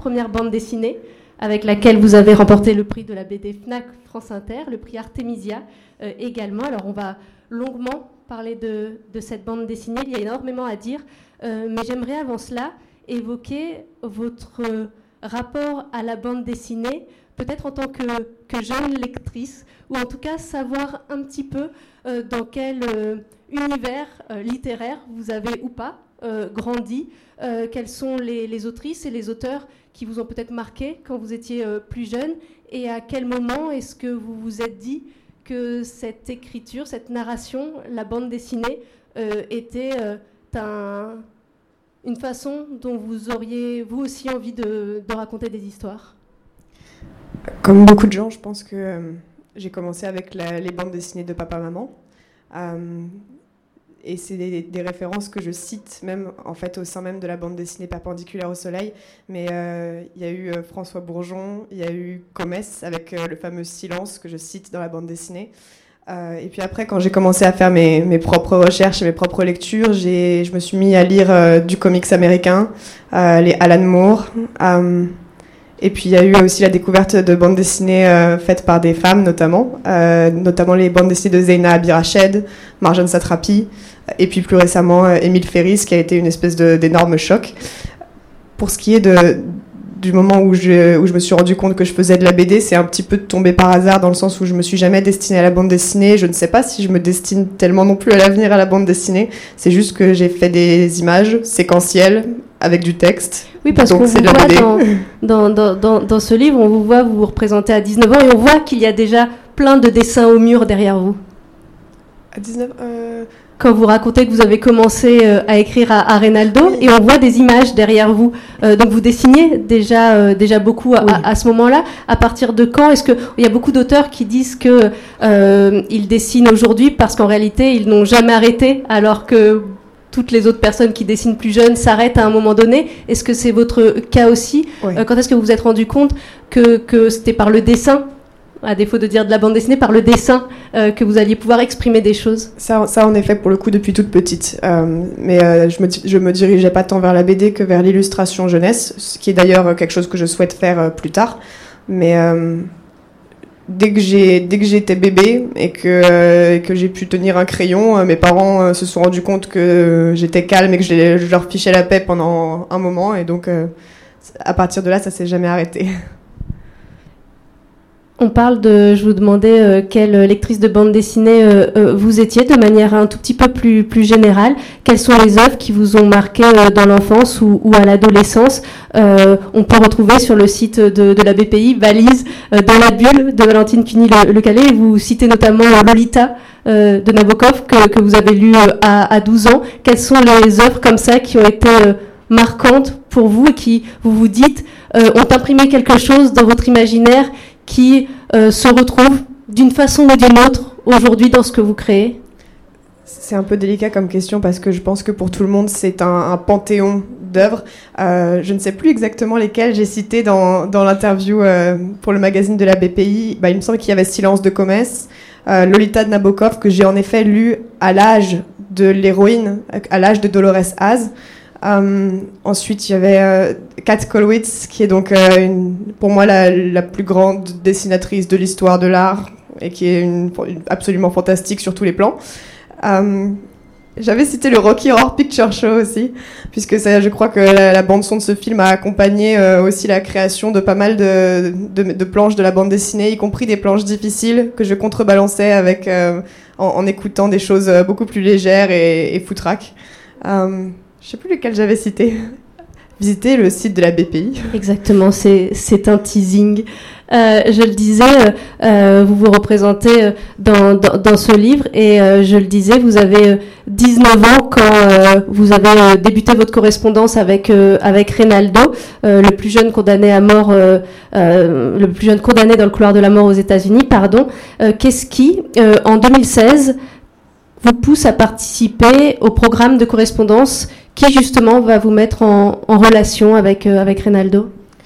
première bande dessinée avec laquelle vous avez remporté le prix de la BD Fnac France Inter, le prix Artemisia également. Alors on va longuement parler de cette bande dessinée, il y a énormément à dire, mais j'aimerais avant cela évoquer votre rapport à la bande dessinée, peut-être en tant que jeune lectrice, ou en tout cas savoir un petit peu dans quel univers littéraire vous avez ou pas grandi, quelles sont les autrices et les auteurs qui vous ont peut-être marqué quand vous étiez plus jeune, et à quel moment est-ce que vous vous êtes dit que cette écriture, cette narration, la bande dessinée, était une façon dont vous auriez, vous aussi, envie de raconter des histoires? Comme beaucoup de gens, je pense que j'ai commencé avec les bandes dessinées de papa-maman. Et c'est des références que je cite même en fait au sein même de la bande dessinée Perpendiculaire au soleil. Mais il y a eu François Bourgeon, il y a eu Comès avec le fameux Silence que je cite dans la bande dessinée. Et puis après, quand j'ai commencé à faire mes propres recherches et mes propres lectures, je me suis mis à lire du comics américain, les Alan Moore. Et puis il y a eu aussi la découverte de bandes dessinées faites par des femmes notamment les bandes dessinées de Zeina Abirached, Marjane Satrapi, et puis plus récemment Émile Ferris, qui a été une espèce d'énorme choc. Pour ce qui est du moment où je me suis rendu compte que je faisais de la BD, c'est un petit peu tombé par hasard, dans le sens où je me suis jamais destinée à la bande dessinée. Je ne sais pas si je me destine tellement non plus à l'avenir à la bande dessinée. C'est juste que j'ai fait des images séquentielles avec du texte. Oui, parce qu'on vous voit dans ce livre, on vous voit vous représenter à 19 ans, et on voit qu'il y a déjà plein de dessins au mur derrière vous. À 19 Quand vous racontez que vous avez commencé à écrire à Reynaldo, oui. Et on voit des images derrière vous. Donc vous dessiniez déjà beaucoup à ce moment-là. À partir de quand? Est-ce qu'il y a beaucoup d'auteurs qui disent qu'ils dessinent aujourd'hui parce qu'en réalité, ils n'ont jamais arrêté, alors que toutes les autres personnes qui dessinent plus jeunes s'arrêtent à un moment donné? Est-ce que c'est votre cas aussi? Oui. Quand est-ce que vous vous êtes rendu compte que c'était par le dessin, à défaut de dire de la bande dessinée, par le dessin que vous alliez pouvoir exprimer des choses? Ça en effet, pour le coup, depuis toute petite. Mais je me dirigeais pas tant vers la BD que vers l'illustration jeunesse, ce qui est d'ailleurs quelque chose que je souhaite faire plus tard. Mais dès que j'étais bébé et que j'ai pu tenir un crayon, mes parents se sont rendus compte que j'étais calme et que je leur fichais la paix pendant un moment. Et donc, à partir de là, ça s'est jamais arrêté. On parle je vous demandais quelle lectrice de bande dessinée vous étiez, de manière un tout petit peu plus générale. Quelles sont les œuvres qui vous ont marqué dans l'enfance ou à l'adolescence? On peut retrouver sur le site de la BPI Valise dans la bulle de Valentine Cuny-Le Calais. Vous citez notamment Lolita de Nabokov que vous avez lu à 12 ans. Quelles sont les œuvres comme ça qui ont été marquantes pour vous et qui, vous dites, ont imprimé quelque chose dans votre imaginaire qui se retrouve d'une façon ou d'une autre aujourd'hui dans ce que vous créez? C'est un peu délicat comme question parce que je pense que pour tout le monde, c'est un panthéon d'œuvres. Je ne sais plus exactement lesquelles j'ai citées dans l'interview pour le magazine de la BPI. Il me semble qu'il y avait Silence de Comès, Lolita de Nabokov, que j'ai en effet lu à l'âge de l'héroïne, à l'âge de Dolores Haze. Ensuite, il y avait Kat Kollwitz, qui est donc pour moi la plus grande dessinatrice de l'histoire de l'art et qui est absolument fantastique sur tous les plans. J'avais cité le Rocky Horror Picture Show aussi, puisque je crois que la bande-son de ce film a accompagné aussi la création de pas mal de planches de la bande dessinée, y compris des planches difficiles que je contrebalançais avec, en écoutant des choses beaucoup plus légères et foutraques. Je ne sais plus lesquels j'avais cité. Visitez le site de la BPI. Exactement, c'est un teasing. Je le disais, vous vous représentez dans ce livre et je le disais, vous avez 19 ans quand vous avez débuté votre correspondance avec Reynaldo, le plus jeune condamné à mort, le plus jeune condamné dans le couloir de la mort aux États-Unis, pardon. Qu'est-ce qui, en 2016, vous pousse à participer au programme de correspondance qui justement va vous mettre en relation avec Reynaldo?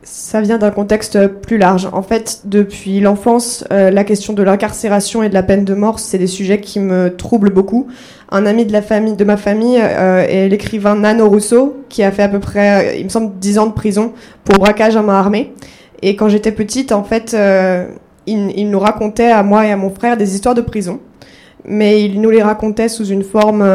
Ça vient d'un contexte plus large. En fait, depuis l'enfance, la question de l'incarcération et de la peine de mort, c'est des sujets qui me troublent beaucoup. Un ami de ma famille est l'écrivain Nano Rousseau, qui a fait à peu près, il me semble, 10 ans de prison pour braquage à main armée. Et quand j'étais petite, en fait, il nous racontait à moi et à mon frère des histoires de prison. Mais il nous les racontait sous une forme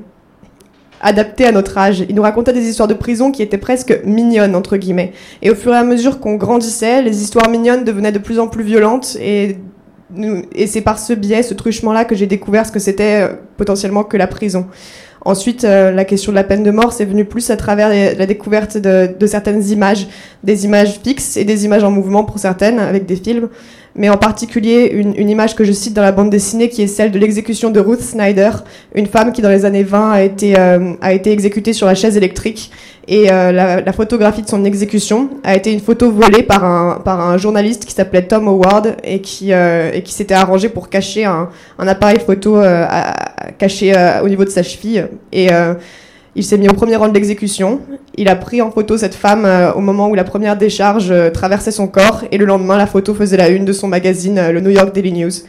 adaptée à notre âge. Il nous racontait des histoires de prison qui étaient presque mignonnes, entre guillemets. Et au fur et à mesure qu'on grandissait, les histoires mignonnes devenaient de plus en plus violentes. Et c'est par ce biais, ce truchement-là, que j'ai découvert ce que c'était potentiellement que la prison. Ensuite, la question de la peine de mort, c'est venu plus à travers la découverte de certaines images, des images fixes et des images en mouvement pour certaines, avec des films. Mais en particulier, une image que je cite dans la bande dessinée, qui est celle de l'exécution de Ruth Snyder, une femme qui, dans les années 20, a été exécutée sur la chaise électrique. Et la photographie de son exécution a été une photo volée par un journaliste qui s'appelait Tom Howard et qui s'était arrangé pour cacher un appareil photo caché au niveau de sa cheville. Et il s'est mis au premier rang de l'exécution. Il a pris en photo cette femme au moment où la première décharge traversait son corps. Et le lendemain, la photo faisait la une de son magazine, le New York Daily News.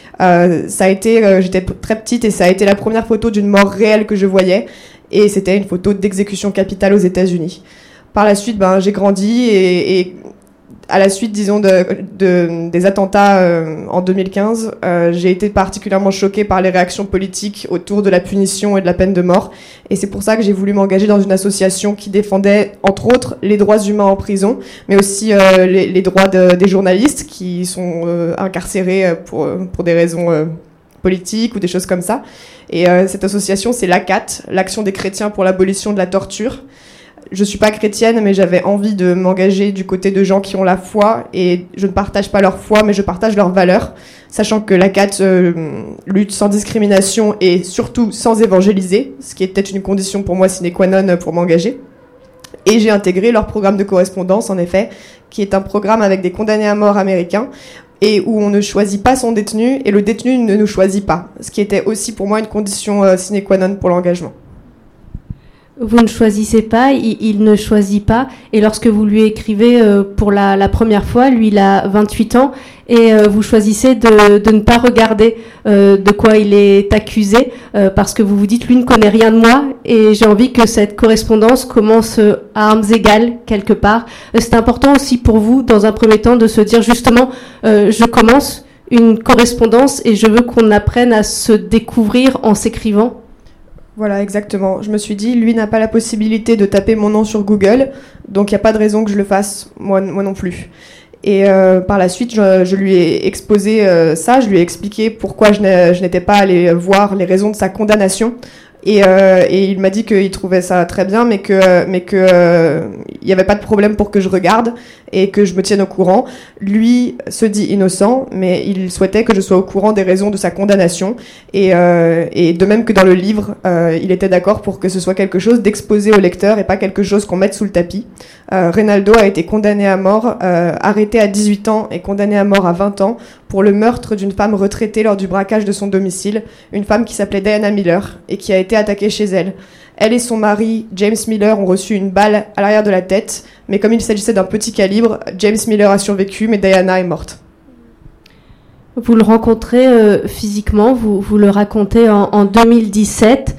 J'étais très petite et ça a été la première photo d'une mort réelle que je voyais. Et c'était une photo d'exécution capitale aux États-Unis. Par la suite, j'ai grandi et à la suite, disons, des attentats en 2015, j'ai été particulièrement choquée par les réactions politiques autour de la punition et de la peine de mort. Et c'est pour ça que j'ai voulu m'engager dans une association qui défendait, entre autres, les droits humains en prison, mais aussi les droits des journalistes qui sont incarcérés pour des raisons politiques ou des choses comme ça. Et cette association, c'est l'ACAT, l'Action des chrétiens pour l'abolition de la torture. Je suis pas chrétienne, mais j'avais envie de m'engager du côté de gens qui ont la foi, et je ne partage pas leur foi, mais je partage leurs valeurs, sachant que l'ACAT lutte sans discrimination et surtout sans évangéliser, ce qui était une condition pour moi sine qua non pour m'engager. Et j'ai intégré leur programme de correspondance, en effet, qui est un programme avec des condamnés à mort américains, et où on ne choisit pas son détenu, et le détenu ne nous choisit pas, ce qui était aussi pour moi une condition sine qua non pour l'engagement. Vous ne choisissez pas, il ne choisit pas, et lorsque vous lui écrivez pour la première fois, lui il a 28 ans, et vous choisissez de ne pas regarder de quoi il est accusé, parce que vous vous dites, lui ne connaît rien de moi, et j'ai envie que cette correspondance commence à armes égales, quelque part. C'est important aussi pour vous, dans un premier temps, de se dire justement, je commence une correspondance, et je veux qu'on apprenne à se découvrir en s'écrivant. Voilà, exactement. Je me suis dit, lui n'a pas la possibilité de taper mon nom sur Google, donc il n'y a pas de raison que je le fasse, moi non plus. Et par la suite, je lui ai exposé ça, je lui ai expliqué pourquoi je n'étais pas allée voir les raisons de sa condamnation. Et il m'a dit qu'il trouvait ça très bien, mais que il n'y avait pas de problème pour que je regarde et que je me tienne au courant. Lui se dit innocent, mais il souhaitait que je sois au courant des raisons de sa condamnation. Et de même que dans le livre, il était d'accord pour que ce soit quelque chose d'exposé au lecteur et pas quelque chose qu'on mette sous le tapis. Reynaldo a été condamné à mort, arrêté à 18 ans et condamné à mort à 20 ans pour le meurtre d'une femme retraitée lors du braquage de son domicile, une femme qui s'appelait Diana Miller et qui a été attaquée chez elle. Elle et son mari, James Miller, ont reçu une balle à l'arrière de la tête, mais comme il s'agissait d'un petit calibre, James Miller a survécu, mais Diana est morte. Vous le rencontrez physiquement, vous le racontez en 2017.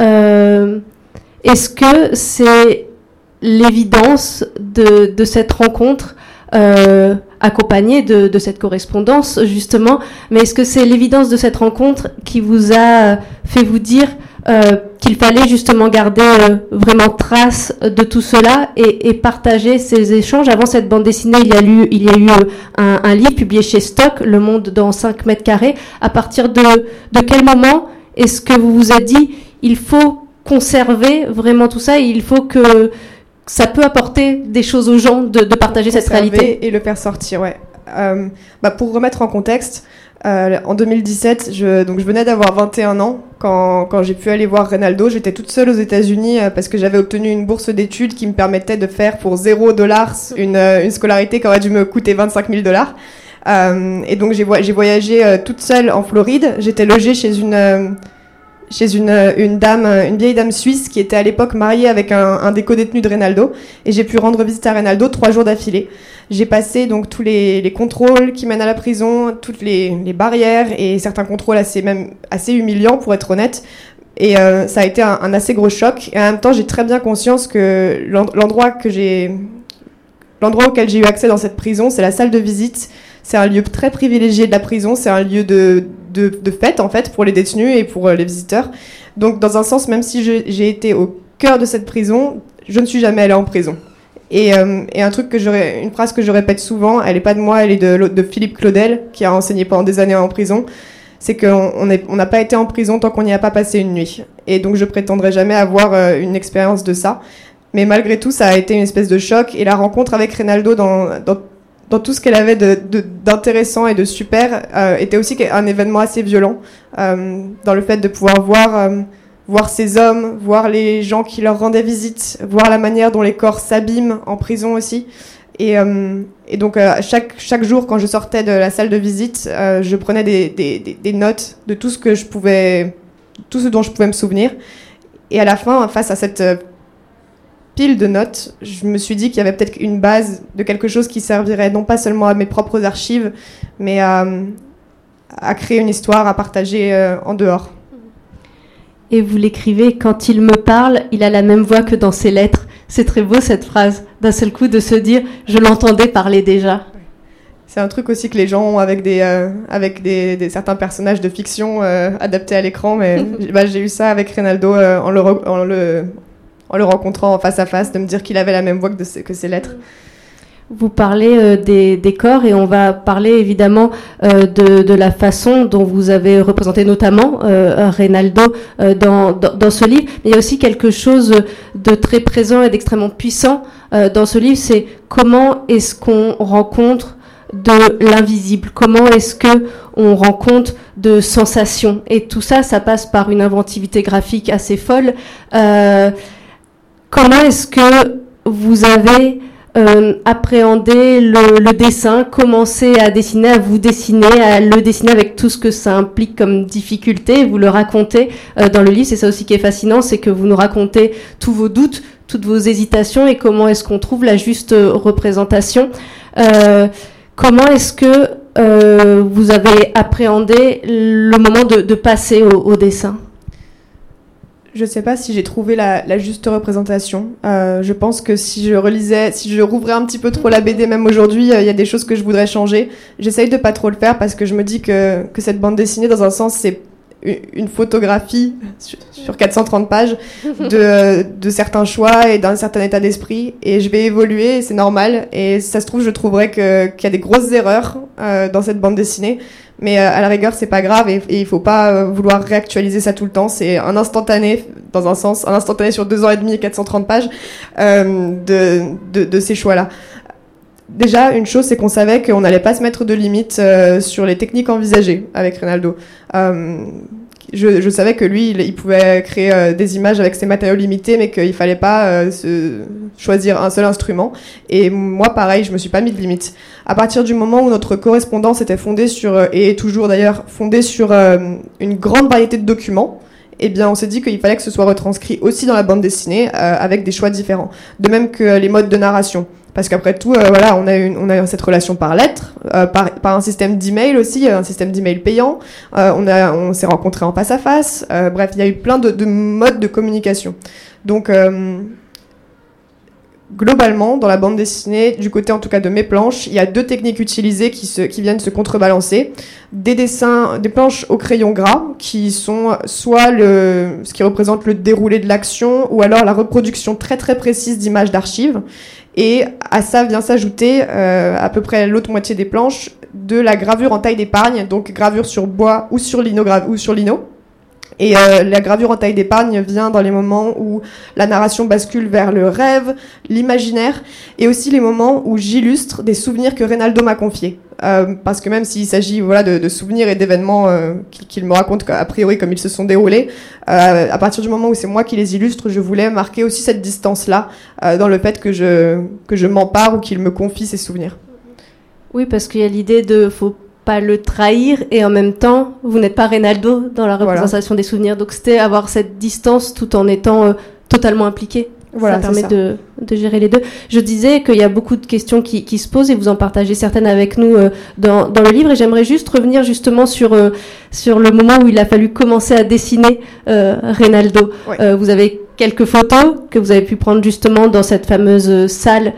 Est-ce que c'est l'évidence de cette rencontre accompagnée de cette correspondance, justement, mais est-ce que c'est l'évidence de cette rencontre qui vous a fait vous dire qu'il fallait justement garder vraiment trace de tout cela et partager ces échanges? Avant cette bande dessinée, il y a eu un livre publié chez Stock, Le Monde dans 5 mètres carrés. À partir de quel moment est-ce que vous vous êtes dit, il faut conserver vraiment tout ça, et il faut que ça peut apporter des choses aux gens de partager cette réalité? Et le faire sortir, ouais. Pour remettre en contexte, en 2017, je venais d'avoir 21 ans quand j'ai pu aller voir Reynaldo. J'étais toute seule aux États-Unis parce que j'avais obtenu une bourse d'études qui me permettait de faire pour $0 une scolarité qui aurait dû me coûter $25,000. Et donc j'ai voyagé toute seule en Floride. J'étais logée chez chez une dame, une vieille dame suisse qui était à l'époque mariée avec un des co-détenus de Reynaldo, et j'ai pu rendre visite à Reynaldo 3 jours d'affilée. J'ai passé donc tous les contrôles qui mènent à la prison, toutes les barrières et certains contrôles assez humiliants pour être honnête. Et ça a été un assez gros choc. Et en même temps, j'ai très bien conscience que l'endroit auquel j'ai eu accès dans cette prison, c'est la salle de visite. C'est un lieu très privilégié de la prison. C'est un lieu de fête, en fait, pour les détenus et pour les visiteurs. Donc, dans un sens, même si j'ai été au cœur de cette prison, je ne suis jamais allée en prison. Et une phrase que je répète souvent, elle n'est pas de moi, elle est de Philippe Claudel, qui a enseigné pendant des années en prison. C'est qu'on n'a pas été en prison tant qu'on n'y a pas passé une nuit. Et donc je prétendrai jamais avoir une expérience de ça. Mais malgré tout, ça a été une espèce de choc. Et la rencontre avec Reynaldo dans tout ce qu'elle avait d'intéressant et de super était aussi un événement assez violent. Dans le fait de pouvoir voir ces hommes, voir les gens qui leur rendaient visite, voir la manière dont les corps s'abîment en prison aussi. Et donc chaque jour, quand je sortais de la salle de visite, je prenais des notes de tout ce dont je pouvais me souvenir. Et à la fin, face à cette pile de notes, je me suis dit qu'il y avait peut-être une base de quelque chose qui servirait non pas seulement à mes propres archives, mais à créer une histoire à partager en dehors. Et vous l'écrivez, quand il me parle, il a la même voix que dans ses lettres. C'est très beau cette phrase, d'un seul coup de se dire « je l'entendais parler déjà ». C'est un truc aussi que les gens ont avec certains personnages de fiction adaptés à l'écran, mais j'ai eu ça avec Reynaldo en le rencontrant en face à face, de me dire qu'il avait la même voix que ses lettres. Vous parlez des corps et on va parler évidemment de la façon dont vous avez représenté notamment Reynaldo dans ce livre. Mais il y a aussi quelque chose de très présent et d'extrêmement puissant dans ce livre, c'est comment est-ce qu'on rencontre de l'invisible, comment est-ce que on rend compte de sensations, et tout ça, ça passe par une inventivité graphique assez folle. Comment est-ce que vous avez appréhender le dessin, commencer à vous dessiner, à le dessiner avec tout ce que ça implique comme difficulté, vous le racontez dans le livre, c'est ça aussi qui est fascinant, c'est que vous nous racontez tous vos doutes, toutes vos hésitations et comment est-ce qu'on trouve la juste représentation. Comment est-ce que vous avez appréhendé le moment de passer au dessin ? Je sais pas si j'ai trouvé la juste représentation. Je pense que si je rouvrais un petit peu trop la BD, même aujourd'hui, il y a des choses que je voudrais changer. J'essaye de pas trop le faire parce que je me dis que cette bande dessinée, dans un sens, c'est une photographie sur 430 pages de certains choix et d'un certain état d'esprit. Et je vais évoluer, et c'est normal. Et si ça se trouve, je trouverais qu'il y a des grosses erreurs dans cette bande dessinée. Mais à la rigueur, c'est pas grave et il faut pas vouloir réactualiser ça tout le temps. C'est un instantané, dans un sens, un instantané sur 2 ans et demi et 430 pages de ces choix-là. Déjà, une chose, c'est qu'on savait qu'on n'allait pas se mettre de limites sur les techniques envisagées avec Reynaldo. Je savais que lui, il pouvait créer des images avec ses matériaux limités, mais qu'il fallait pas choisir un seul instrument. Et moi, pareil, je me suis pas mis de limites. À partir du moment où notre correspondance était fondée sur, et est toujours d'ailleurs fondée sur une grande variété de documents, eh bien, on s'est dit qu'il fallait que ce soit retranscrit aussi dans la bande dessinée avec des choix différents. De même que les modes de narration. Parce qu'après tout, voilà, on a cette relation par lettre, par un système d'email aussi, un système d'email payant. On s'est rencontrés en face à face. Bref, il y a eu plein de modes de communication. Donc, globalement, dans la bande dessinée, du côté en tout cas de mes planches, il y a 2 techniques utilisées qui viennent se contrebalancer. Des planches au crayon gras, qui sont soit ce qui représente le déroulé de l'action, ou alors la reproduction très très précise d'images d'archives. Et à ça vient s'ajouter à peu près l'autre moitié des planches de la gravure en taille d'épargne, donc gravure sur bois ou sur lino. Et la gravure en taille d'épargne vient dans les moments où la narration bascule vers le rêve, l'imaginaire, et aussi les moments où j'illustre des souvenirs que Reynaldo m'a confiés. Parce que même s'il s'agit de souvenirs et d'événements qu'il me raconte a priori comme ils se sont déroulés, à partir du moment où c'est moi qui les illustre, je voulais marquer aussi cette distance-là dans le fait que je m'empare ou qu'il me confie ses souvenirs. Oui, parce qu'il y a l'idée faut pas le trahir, et en même temps, vous n'êtes pas Reynaldo dans la représentation des souvenirs. Donc c'était avoir cette distance tout en étant totalement impliqué. Ça permet de gérer les deux. Je disais qu'il y a beaucoup de questions qui se posent, et vous en partagez certaines avec nous dans le livre, et j'aimerais juste revenir justement sur le moment où il a fallu commencer à dessiner Reynaldo. Ouais. Vous avez quelques photos que vous avez pu prendre justement dans cette fameuse salle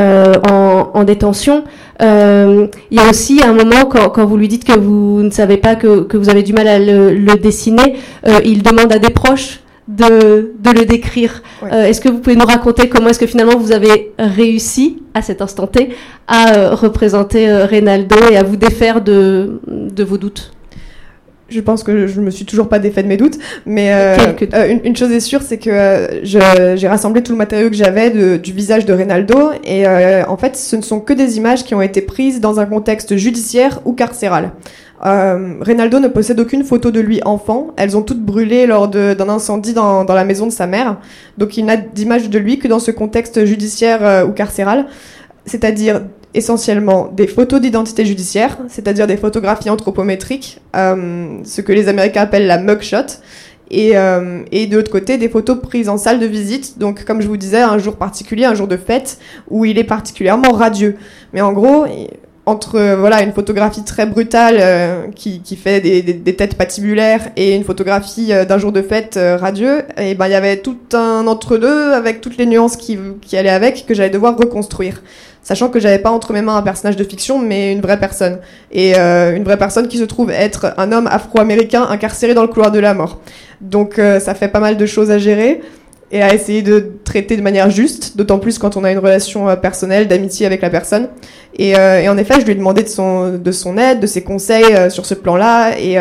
en détention. Il y a aussi un moment quand vous lui dites que vous ne savez pas, que vous avez du mal à le dessiner, il demande à des proches de le décrire. Ouais. Est-ce que vous pouvez nous raconter comment est-ce que finalement vous avez réussi à cet instant T à représenter Reynaldo et à vous défaire de vos doutes? Je pense que je me suis toujours pas défait de mes doutes, mais une chose est sûre, c'est que j'ai rassemblé tout le matériau que j'avais du visage de Reynaldo, et en fait ce ne sont que des images qui ont été prises dans un contexte judiciaire ou carcéral. Reynaldo ne possède aucune photo de lui enfant. Elles ont toutes brûlé lors d'un incendie dans la maison de sa mère. Donc il n'a d'image de lui que dans ce contexte judiciaire ou carcéral, c'est-à-dire essentiellement des photos d'identité judiciaire, c'est-à-dire des photographies anthropométriques, ce que les Américains appellent la mugshot, et de l'autre côté des photos prises en salle de visite, donc comme je vous disais, un jour particulier, un jour de fête, où il est particulièrement radieux. Mais en gros, entre une photographie très brutale qui fait des têtes patibulaires et une photographie d'un jour de fête radieux, et ben il y avait tout un entre-deux avec toutes les nuances qui allaient avec, que j'allais devoir reconstruire, sachant que j'avais pas entre mes mains un personnage de fiction, mais une vraie personne, et une vraie personne qui se trouve être un homme afro-américain incarcéré dans le couloir de la mort. Donc ça fait pas mal de choses à gérer et à essayer de traiter de manière juste, d'autant plus quand on a une relation personnelle, d'amitié avec la personne. Et en effet, je lui ai demandé de son aide, de ses conseils sur ce plan-là, et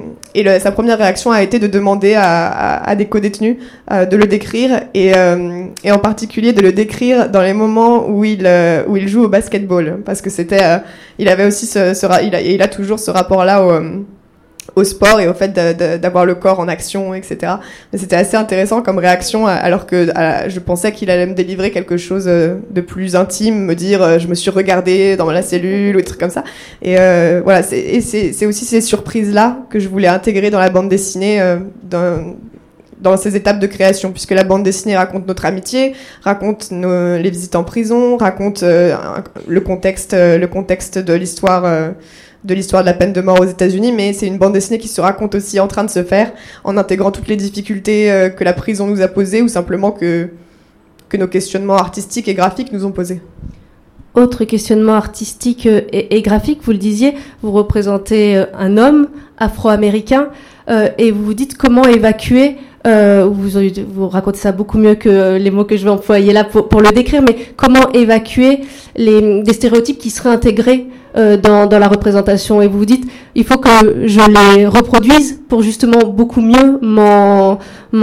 sa première réaction a été de demander à des co-détenus de le décrire, et en particulier de le décrire dans les moments où il joue au basketball, parce que il avait aussi il a toujours ce rapport-là au sport et au fait d'avoir le corps en action, etc. Mais c'était assez intéressant comme réaction, alors que je pensais qu'il allait me délivrer quelque chose de plus intime, me dire je me suis regardée dans la cellule ou des trucs comme ça. Et voilà, c'est aussi ces surprises-là que je voulais intégrer dans la bande dessinée, dans ces étapes de création, puisque la bande dessinée raconte notre amitié, raconte les visites en prison, raconte le contexte de l'histoire de la peine de mort aux États-Unis, mais c'est une bande dessinée qui se raconte aussi en train de se faire, en intégrant toutes les difficultés que la prison nous a posées, ou simplement que nos questionnements artistiques et graphiques nous ont posés. Autre questionnement artistique et graphique, vous le disiez, vous représentez un homme afro-américain, et vous vous dites comment évacuer, vous racontez ça beaucoup mieux que les mots que je vais employer là pour le décrire, mais comment évacuer des stéréotypes qui seraient intégrés dans la représentation, et vous vous dites il faut que je les reproduise pour justement beaucoup mieux m'en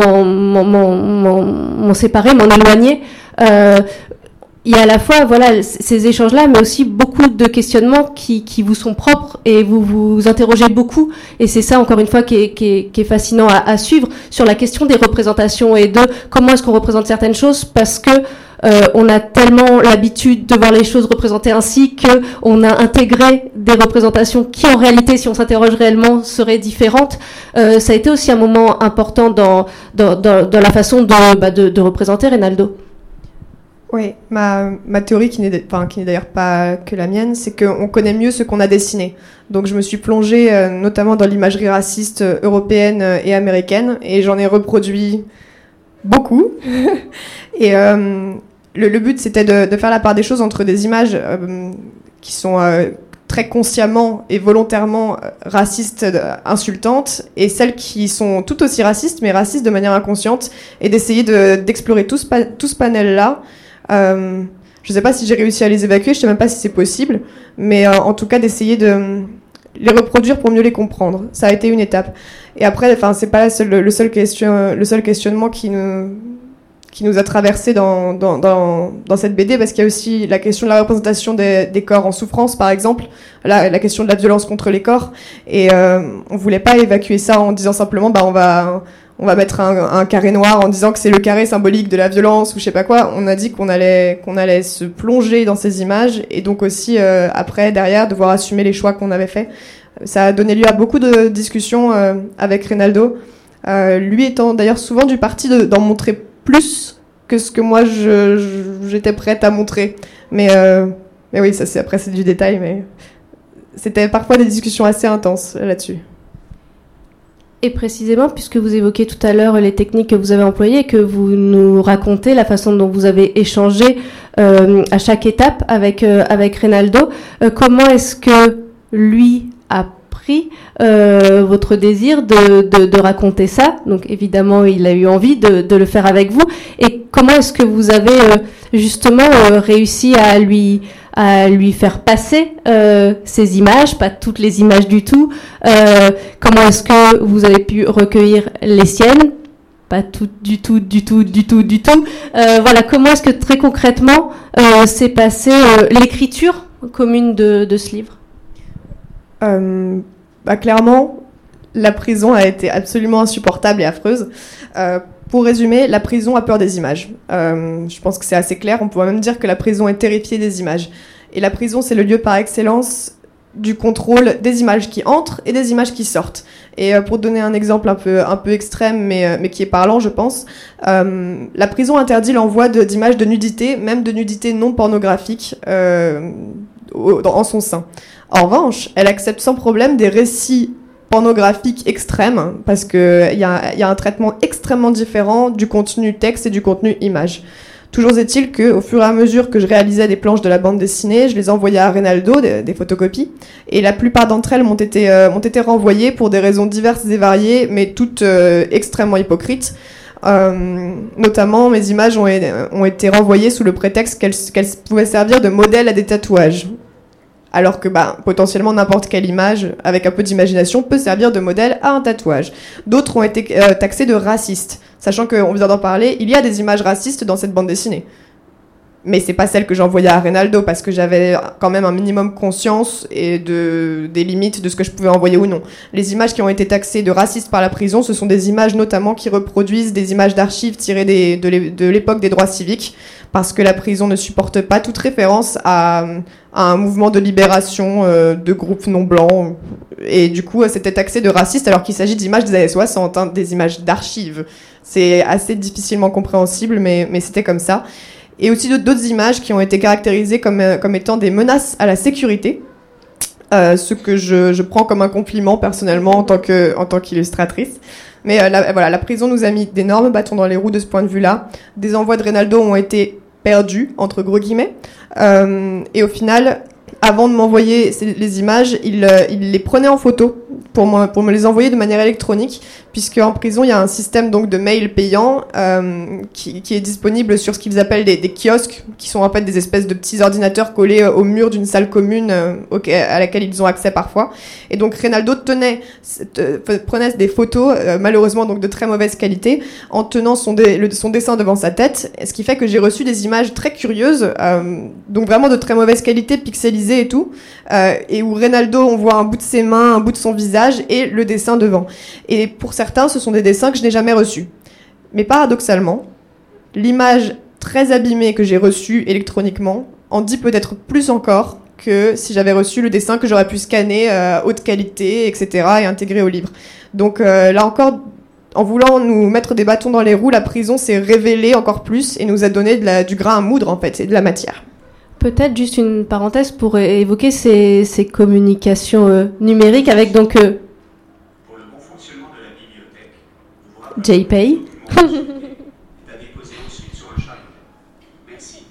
séparer, m'en éloigner. Il y a à la fois ces échanges-là, mais aussi beaucoup de questionnements qui vous sont propres, et vous vous interrogez beaucoup, et c'est ça encore une fois qui est fascinant à suivre sur la question des représentations et de comment est-ce qu'on représente certaines choses, parce que on a tellement l'habitude de voir les choses représentées ainsi qu'on a intégré des représentations qui, en réalité, si on s'interroge réellement, seraient différentes. Ça a été aussi un moment important dans la façon de représenter Reynaldo. Oui, ma théorie, qui n'est d'ailleurs pas que la mienne, c'est qu'on connaît mieux ce qu'on a dessiné. Donc je me suis plongée notamment dans l'imagerie raciste européenne et américaine, et j'en ai reproduit beaucoup. Et le but, c'était de faire la part des choses entre des images qui sont très consciemment et volontairement racistes, insultantes, et celles qui sont tout aussi racistes, mais racistes de manière inconsciente, et d'essayer d'explorer tout ce panel-là. Je sais pas si j'ai réussi à les évacuer, je sais même pas si c'est possible, mais en tout cas d'essayer de les reproduire pour mieux les comprendre. Ça a été une étape. Et après, c'est pas le seul questionnement qui nous a traversé dans cette BD, parce qu'il y a aussi la question de la représentation des corps en souffrance, par exemple, la question de la violence contre les corps, et on voulait pas évacuer ça en disant simplement on va mettre un carré noir en disant que c'est le carré symbolique de la violence ou je sais pas quoi. On a dit qu'on allait se plonger dans ces images et donc aussi après derrière devoir assumer les choix qu'on avait faits. Ça a donné lieu à beaucoup de discussions avec Reynaldo, lui étant d'ailleurs souvent du parti d'en montrer plus que ce que moi j'étais prête à montrer. Mais oui, ça c'est du détail, mais c'était parfois des discussions assez intenses là-dessus. Et précisément, puisque vous évoquez tout à l'heure les techniques que vous avez employées, que vous nous racontez la façon dont vous avez échangé à chaque étape avec Reynaldo, comment est-ce que lui a pris votre désir de raconter ça? Donc évidemment, il a eu envie de le faire avec vous. Et comment est-ce que vous avez justement réussi à lui faire passer ces images, pas toutes les images du tout. Comment est-ce que vous avez pu recueillir les siennes? Pas toutes du tout. Voilà, comment est-ce que très concrètement s'est passée l'écriture commune de ce livre? Clairement, la prison a été absolument insupportable et affreuse. Pour résumer, la prison a peur des images. Je pense que c'est assez clair. On pourrait même dire que la prison est terrifiée des images. Et la prison, c'est le lieu par excellence du contrôle des images qui entrent et des images qui sortent. Et pour donner un exemple un peu extrême, mais qui est parlant, je pense, la prison interdit l'envoi d'images de nudité, même de nudité non pornographique, en son sein. En revanche, elle accepte sans problème des récits pornographique extrême, parce qu'il y a un traitement extrêmement différent du contenu texte et du contenu image. Toujours est-il qu'au fur et à mesure que je réalisais des planches de la bande dessinée, je les envoyais à Reynaldo, des photocopies, et la plupart d'entre elles m'ont été renvoyées pour des raisons diverses et variées, mais toutes extrêmement hypocrites. Notamment, mes images ont été renvoyées sous le prétexte qu'elles pouvaient servir de modèle à des tatouages. Alors que potentiellement n'importe quelle image avec un peu d'imagination peut servir de modèle à un tatouage. D'autres ont été taxés de racistes, sachant qu'on vient d'en parler, il y a des images racistes dans cette bande dessinée. Mais c'est pas celle que j'envoyais à Reynaldo, parce que j'avais quand même un minimum conscience et des limites de ce que je pouvais envoyer ou non. Les images qui ont été taxées de racistes par la prison, ce sont des images notamment qui reproduisent des images d'archives tirées de l'époque des droits civiques, parce que la prison ne supporte pas toute référence à un mouvement de libération de groupes non blancs. Et du coup, c'était taxé de raciste alors qu'il s'agit d'images des années 60, des images d'archives. C'est assez difficilement compréhensible, mais c'était comme ça. Et aussi d'autres images qui ont été caractérisées comme étant des menaces à la sécurité, ce que je prends comme un compliment personnellement en tant qu'illustratrice. Mais la prison nous a mis d'énormes bâtons dans les roues de ce point de vue-là. Des envois de Reynaldo ont été perdus, entre gros guillemets. Et au final, avant de m'envoyer les images, il les prenait en photo pour me les envoyer de manière électronique, puisque en prison il y a un système donc de mail payant qui est disponible sur ce qu'ils appellent des kiosques, qui sont en fait des espèces de petits ordinateurs collés au mur d'une salle commune à laquelle ils ont accès parfois. Et donc Reynaldo prenait des photos malheureusement donc de très mauvaise qualité en tenant son dessin devant sa tête, ce qui fait que j'ai reçu des images très curieuses, donc vraiment de très mauvaise qualité, pixelisées et tout, et où Reynaldo on voit un bout de ses mains, un bout de son visage et le dessin devant. Et pour certains, ce sont des dessins que je n'ai jamais reçus. Mais paradoxalement, l'image très abîmée que j'ai reçue électroniquement en dit peut-être plus encore que si j'avais reçu le dessin que j'aurais pu scanner haute qualité, etc. et intégrer au livre. Donc là encore, en voulant nous mettre des bâtons dans les roues, la prison s'est révélée encore plus et nous a donné du grain à moudre en fait, et de la matière. Peut-être juste une parenthèse pour évoquer ces communications numériques avec donc pour le bon fonctionnement de la bibliothèque. JPay. Est à déposer ensuite sur un chariot. Merci.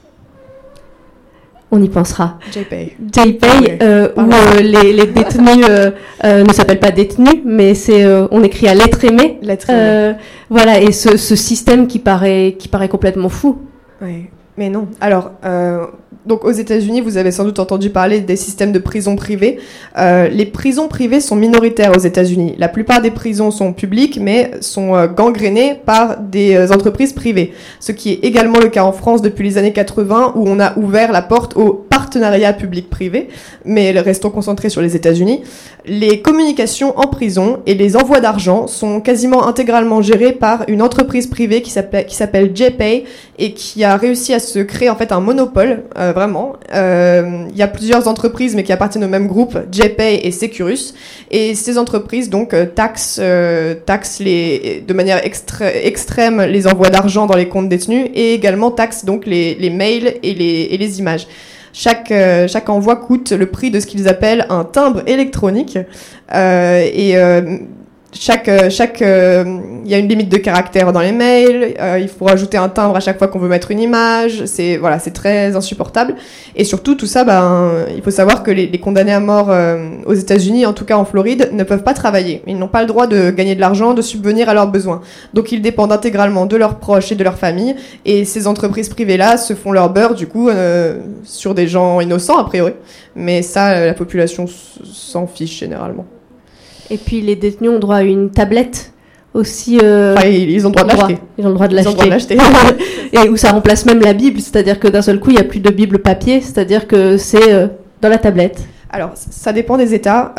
On y pensera. JPay. JPay, où les détenus ne s'appellent pas détenus, mais on écrit à lettre aimée. Voilà, et ce système qui paraît complètement fou. Oui. Mais non. Alors, donc aux États-Unis, vous avez sans doute entendu parler des systèmes de prisons privées. Les prisons privées sont minoritaires aux États-Unis. La plupart des prisons sont publiques, mais sont gangrénées par des entreprises privées. Ce qui est également le cas en France depuis les années 80, où on a ouvert la porte aux partenariats partenariats public-privé, mais restons concentrés sur les États-Unis. Les communications en prison et les envois d'argent sont quasiment intégralement gérés par une entreprise privée qui s'appelle JPay et qui a réussi à se créer en fait un monopole, vraiment. Il y a plusieurs entreprises mais qui appartiennent au même groupe, JPay et Securus, et ces entreprises donc taxent de manière extrême les envois d'argent dans les comptes détenus et également taxent donc les mails et les images. Chaque envoi coûte le prix de ce qu'ils appellent un timbre électronique il y a une limite de caractères dans les mails, il faut rajouter un timbre à chaque fois qu'on veut mettre une image, c'est très insupportable. Et surtout, tout ça, il faut savoir que les condamnés à mort aux États-Unis, en tout cas en Floride, ne peuvent pas travailler. Ils n'ont pas le droit de gagner de l'argent, de subvenir à leurs besoins. Donc ils dépendent intégralement de leurs proches et de leur famille. Et ces entreprises privées-là se font leur beurre, du coup, sur des gens innocents, a priori. Mais ça, la population s'en fiche généralement. Et puis les détenus ont droit à une tablette aussi. Ils ont le droit de l'acheter. Ils ont le droit de l'acheter. Et où ça remplace même la Bible, c'est-à-dire que d'un seul coup, il n'y a plus de Bible papier, c'est-à-dire que c'est dans la tablette. Alors, ça dépend des États.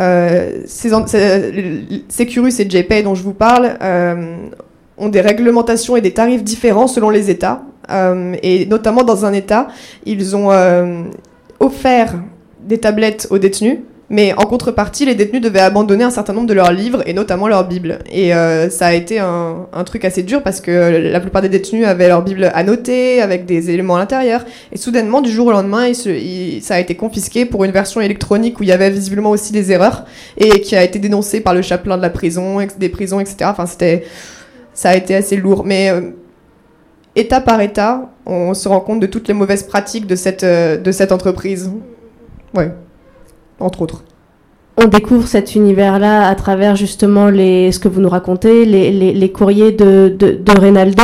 Securus et JPay dont je vous parle ont des réglementations et des tarifs différents selon les États. Et notamment dans un État, ils ont offert des tablettes aux détenus. Mais en contrepartie, les détenus devaient abandonner un certain nombre de leurs livres, et notamment leur Bible. Et ça a été un truc assez dur, parce que la plupart des détenus avaient leur Bible annotée, avec des éléments à l'intérieur. Et soudainement, du jour au lendemain, ça a été confisqué pour une version électronique où il y avait visiblement aussi des erreurs, et qui a été dénoncée par le chapelain de la prison, des prisons, etc. Enfin, ça a été assez lourd. Mais État par État, on se rend compte de toutes les mauvaises pratiques de cette entreprise. Ouais. Entre autres. On découvre cet univers-là à travers justement ce que vous nous racontez, les courriers de Reynaldo.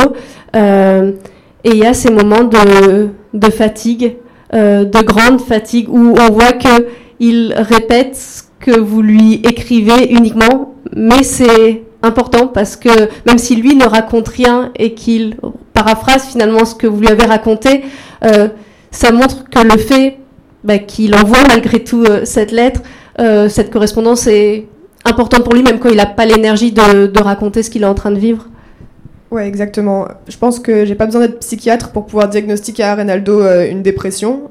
Et il y a ces moments de fatigue, de grande fatigue, où on voit qu'il répète ce que vous lui écrivez uniquement, mais c'est important parce que même si lui ne raconte rien et qu'il paraphrase finalement ce que vous lui avez raconté, ça montre que le fait qu'il envoie malgré tout cette lettre, cette correspondance est importante pour lui, même quand il n'a pas l'énergie de raconter ce qu'il est en train de vivre. Ouais, exactement. Je pense que j'ai pas besoin d'être psychiatre pour pouvoir diagnostiquer à Reynaldo une dépression.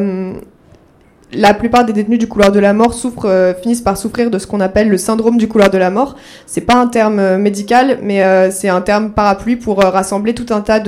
La plupart des détenus du couloir de la mort finissent par souffrir de ce qu'on appelle le syndrome du couloir de la mort. C'est pas un terme médical, mais c'est un terme parapluie pour rassembler tout un tas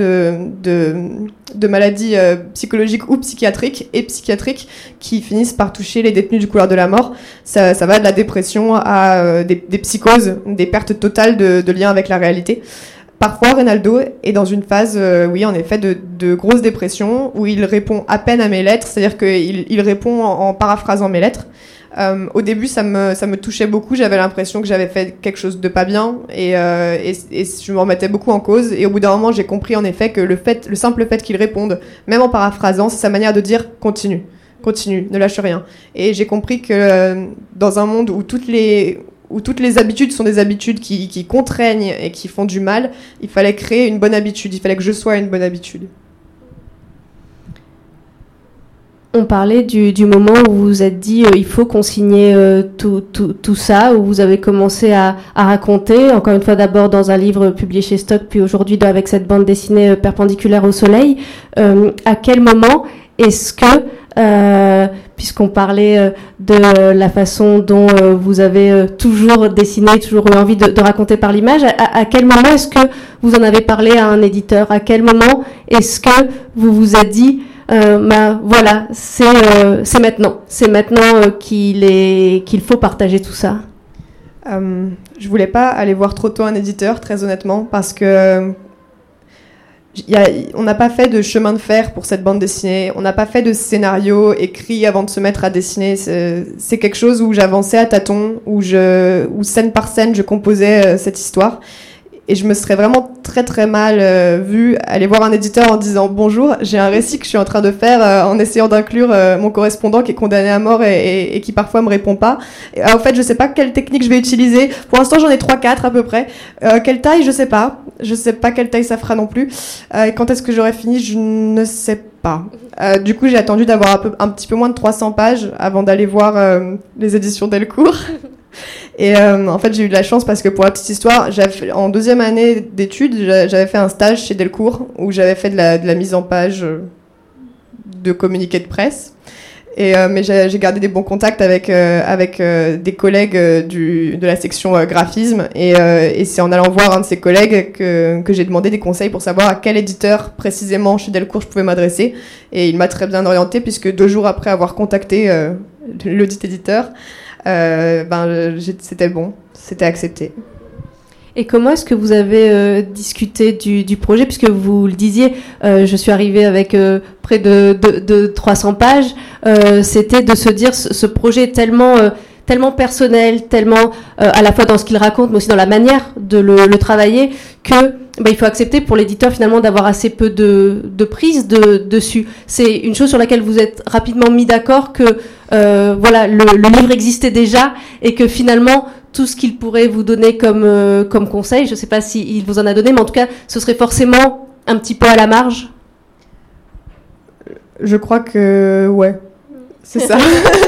de maladies psychologiques ou psychiatriques qui finissent par toucher les détenus du couloir de la mort. Ça va de la dépression à des psychoses, des pertes totales de lien avec la réalité. Parfois, Reynaldo est dans une phase, oui, en effet, de grosse dépression, où il répond à peine à mes lettres, c'est-à-dire qu'il répond en paraphrasant mes lettres. Au début, ça me touchait beaucoup, j'avais l'impression que j'avais fait quelque chose de pas bien, et je me remettais beaucoup en cause, et au bout d'un moment, j'ai compris en effet que le simple fait qu'il réponde, même en paraphrasant, c'est sa manière de dire « continue, ne lâche rien ». Et j'ai compris que dans un monde où toutes les habitudes sont des habitudes qui contraignent et qui font du mal, il fallait créer une bonne habitude, il fallait que je sois une bonne habitude. On parlait du moment où vous vous êtes dit il faut consigner tout ça, où vous avez commencé à raconter, encore une fois d'abord dans un livre publié chez Stock, puis aujourd'hui avec cette bande dessinée Perpendiculaire au soleil. À quel moment est-ce que, puisqu'on parlait de la façon dont vous avez toujours dessiné, toujours eu envie de raconter par l'image, à quel moment est-ce que vous en avez parlé à un éditeur? À quel moment est-ce que vous vous êtes dit voilà, c'est maintenant qu'il faut partager tout ça? Je voulais pas aller voir trop tôt un éditeur, très honnêtement, parce que on n'a pas fait de chemin de fer pour cette bande dessinée, on n'a pas fait de scénario écrit avant de se mettre à dessiner. C'est quelque chose où j'avançais à tâtons, où scène par scène je composais cette histoire. Et je me serais vraiment très très mal vue aller voir un éditeur en disant bonjour, j'ai un récit que je suis en train de faire en essayant d'inclure mon correspondant qui est condamné à mort et qui parfois me répond pas. Et, en fait, je sais pas quelle technique je vais utiliser. Pour l'instant, j'en ai 3-4 à peu près. Quelle taille, je sais pas. Je sais pas quelle taille ça fera non plus. Et quand est-ce que j'aurai fini, je ne sais pas. Du coup, j'ai attendu d'avoir un petit peu moins de 300 pages avant d'aller voir les éditions Delcourt. Et en fait, j'ai eu de la chance parce que pour la petite histoire, en 2e année d'études, j'avais fait un stage chez Delcourt où j'avais fait de la mise en page de communiqué de presse. Mais j'ai gardé des bons contacts avec des collègues de la section graphisme. Et c'est en allant voir un de ces collègues que j'ai demandé des conseils pour savoir à quel éditeur précisément chez Delcourt je pouvais m'adresser. Et il m'a très bien orienté puisque 2 jours après avoir contacté l'audit éditeur, c'était bon, c'était accepté. Et comment est-ce que vous avez discuté du projet, puisque vous le disiez, je suis arrivée avec près de 300 pages, c'était de se dire ce projet est tellement personnel, tellement à la fois dans ce qu'il raconte, mais aussi dans la manière de le travailler, que il faut accepter pour l'éditeur finalement d'avoir assez peu de prise dessus. C'est une chose sur laquelle vous êtes rapidement mis d'accord que le livre existait déjà et que finalement tout ce qu'il pourrait vous donner comme conseil, je ne sais pas s'il vous en a donné, mais en tout cas ce serait forcément un petit peu à la marge. Je crois que ouais, c'est ça.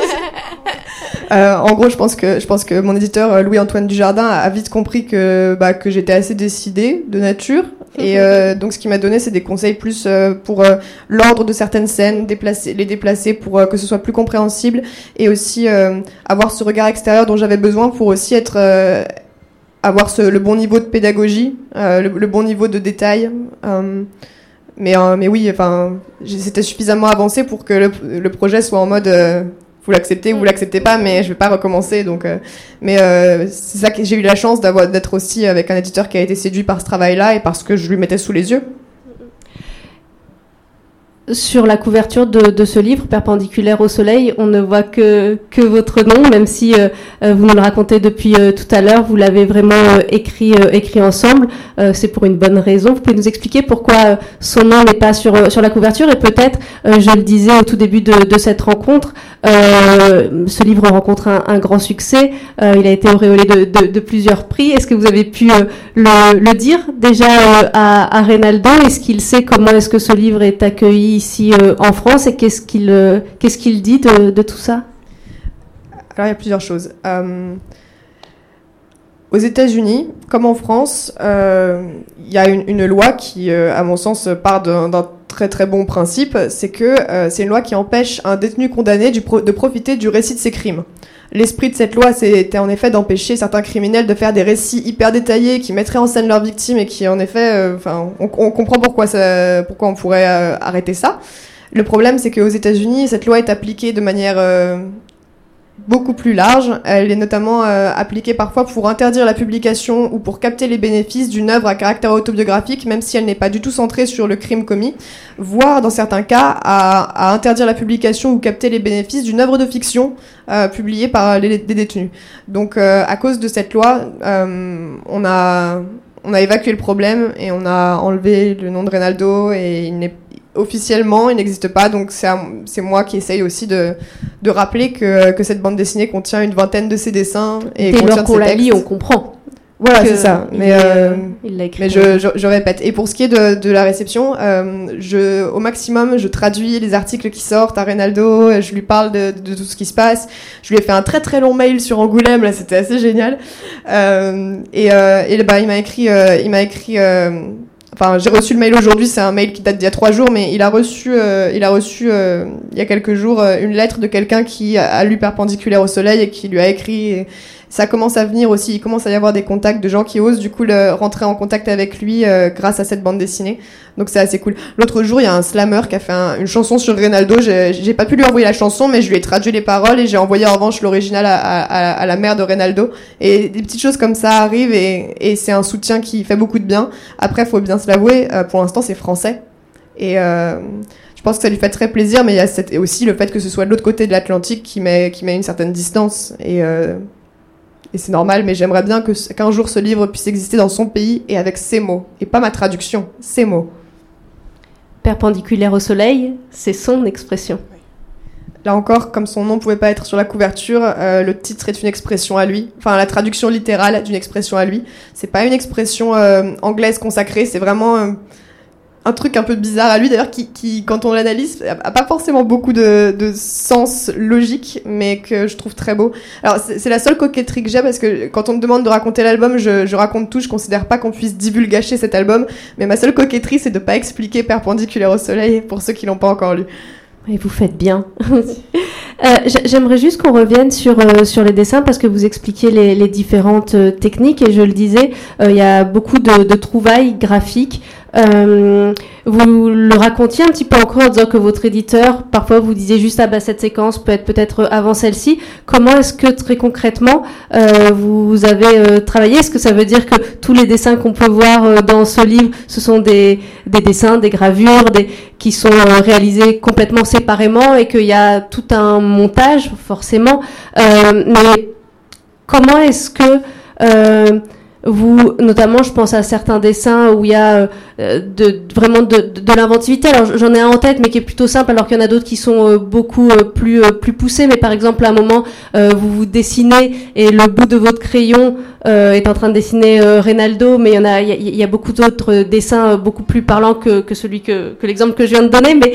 En gros, je pense que mon éditeur Louis-Antoine Dujardin a vite compris que j'étais assez décidée de nature. Et donc, ce qu'il m'a donné, c'est des conseils plus pour l'ordre de certaines scènes, les déplacer pour que ce soit plus compréhensible, et aussi avoir ce regard extérieur dont j'avais besoin pour aussi avoir le bon niveau de pédagogie, le bon niveau de détail. Mais oui, enfin, c'était suffisamment avancé pour que le projet soit en mode vous l'acceptez ou vous l'acceptez pas, mais je vais pas recommencer. Donc, c'est ça que j'ai eu la chance d'être aussi avec un éditeur qui a été séduit par ce travail-là et parce que je lui mettais sous les yeux. Sur la couverture de ce livre, Perpendiculaire au soleil, on ne voit que votre nom, même si vous nous le racontez depuis tout à l'heure, vous l'avez vraiment écrit ensemble. C'est pour une bonne raison. Vous pouvez nous expliquer pourquoi son nom n'est pas sur la couverture, et peut-être, je le disais au tout début de cette rencontre, ce livre rencontre un grand succès. Il a été auréolé de plusieurs prix. Est-ce que vous avez pu le dire déjà à Reynaldo? Est-ce qu'il sait comment est-ce que ce livre est accueilli ici en France, et qu'est-ce qu'il dit de tout ça? Alors, il y a plusieurs choses. Aux États-Unis, comme en France, il y a une loi qui, à mon sens, part d'un très très bon principe. C'est que c'est une loi qui empêche un détenu condamné de profiter du récit de ses crimes. L'esprit de cette loi, c'était en effet d'empêcher certains criminels de faire des récits hyper détaillés qui mettraient en scène leurs victimes, et qui, en effet, on comprend pourquoi on pourrait arrêter ça. Le problème, c'est qu'aux États-Unis, cette loi est appliquée de manière beaucoup plus large. Elle est notamment appliquée parfois pour interdire la publication ou pour capter les bénéfices d'une œuvre à caractère autobiographique, même si elle n'est pas du tout centrée sur le crime commis, voire dans certains cas à interdire la publication ou capter les bénéfices d'une œuvre de fiction publiée par des détenus. Donc à cause de cette loi, on a évacué le problème et on a enlevé le nom de Reynaldo, et officiellement, il n'existe pas, donc c'est moi qui essaye aussi de rappeler que cette bande dessinée contient une vingtaine de ses dessins et dès lors qu'on la lit, on comprend. Voilà, c'est ça. Mais je répète. Et pour ce qui est de la réception, au maximum, je traduis les articles qui sortent à Reynaldo, je lui parle de tout ce qui se passe. Je lui ai fait un très très long mail sur Angoulême, là, c'était assez génial. Il m'a écrit. Enfin, j'ai reçu le mail aujourd'hui, c'est un mail qui date d'il y a 3 jours, mais il a reçu il y a quelques jours une lettre de quelqu'un qui a lu Perpendiculaire au soleil et qui lui a écrit. Et ça commence à venir aussi, il commence à y avoir des contacts de gens qui osent du coup rentrer en contact avec lui grâce à cette bande dessinée. Donc c'est assez cool. L'autre jour, il y a un slammer qui a fait une chanson sur Reynaldo. J'ai pas pu lui envoyer la chanson, mais je lui ai traduit les paroles et j'ai envoyé en revanche l'original à la mère de Reynaldo. Et des petites choses comme ça arrivent, et c'est un soutien qui fait beaucoup de bien. Après, faut bien se l'avouer, pour l'instant, c'est français. Et je pense que ça lui fait très plaisir, mais il y a aussi le fait que ce soit de l'autre côté de l'Atlantique qui met une certaine distance. et c'est normal, mais j'aimerais bien qu'un jour ce livre puisse exister dans son pays et avec ses mots, et pas ma traduction, ses mots. Perpendiculaire au soleil, c'est son expression. Là encore, comme son nom ne pouvait pas être sur la couverture, le titre est une expression à lui. Enfin, la traduction littérale d'une expression à lui. C'est pas une expression anglaise consacrée, c'est vraiment un truc un peu bizarre à lui, d'ailleurs, qui quand on l'analyse, a pas forcément beaucoup de sens logique, mais que je trouve très beau. Alors, c'est la seule coquetterie que j'ai, parce que quand on me demande de raconter l'album, je raconte tout, je considère pas qu'on puisse divulgacher cet album, mais ma seule coquetterie, c'est de pas expliquer Perpendiculaire au soleil, pour ceux qui l'ont pas encore lu. Et vous faites bien. J'aimerais juste qu'on revienne sur les dessins, parce que vous expliquez les différentes techniques, et je le disais, il y a beaucoup de trouvailles graphiques. Vous le racontiez un petit peu encore en disant que votre éditeur, parfois vous disiez juste cette séquence peut être peut-être avant celle-ci. Comment est-ce que très concrètement vous avez travaillé? Est-ce que ça veut dire que tous les dessins qu'on peut voir dans ce livre, ce sont des dessins, des gravures, qui sont réalisés complètement séparément, et qu'il y a tout un montage forcément, mais comment est-ce que vous, notamment, je pense à certains dessins où il y a vraiment de l'inventivité. Alors, j'en ai un en tête, mais qui est plutôt simple, alors qu'il y en a d'autres qui sont beaucoup plus poussés. Mais par exemple, à un moment, vous dessinez et le bout de votre crayon est en train de dessiner Reynaldo, mais il y a beaucoup d'autres dessins beaucoup plus parlants que celui que l'exemple que je viens de donner. Mais